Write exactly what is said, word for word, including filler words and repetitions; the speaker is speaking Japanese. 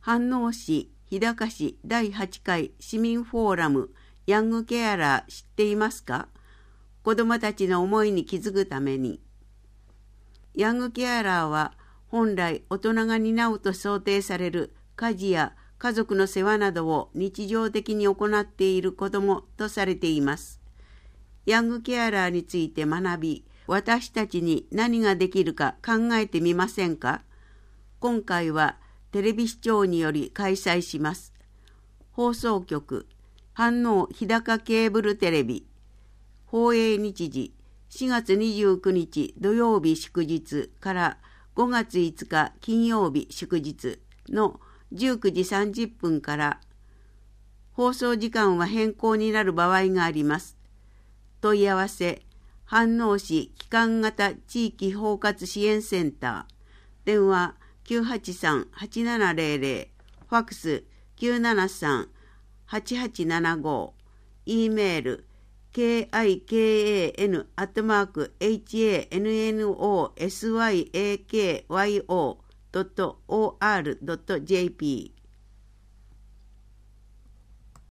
飯能市日高市だいはちかい市民フォーラムヤングケアラー知っていますか？子どもたちの思いに気づくために。ヤングケアラーは本来大人が担うと想定される家事や家族の世話などを日常的に行っている子どもとされています。ヤングケアラーについて学び、私たちに何ができるか考えてみませんか？今回はテレビ視聴により開催します。放送局、飯能日高ケーブルテレビ、放映日時しがつにじゅうくにち土曜日祝日からごがついつか金曜日祝日のじゅうくじさんじゅっぷんから、放送時間は変更になる場合があります。問い合わせ、飯能市基幹型地域包括支援センター、電話きゅうはちさん はちななゼロゼロ、ファックスきゅうななさん はちはちななご、E メール ケーアイケーエーエヌ アットマーク エイチエーエヌエヌオーエスワイエーケーワイオードットオーアールドットジェーピー